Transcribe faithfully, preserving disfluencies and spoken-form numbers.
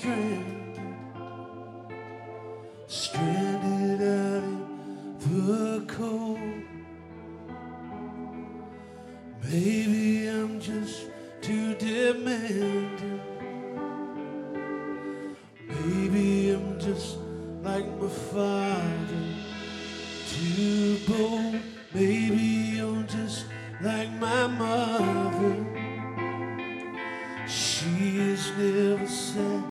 stranded, stranded out in the cold. Maybe I'm just too demanding. Maybe I'm just like my father, too bold. Maybe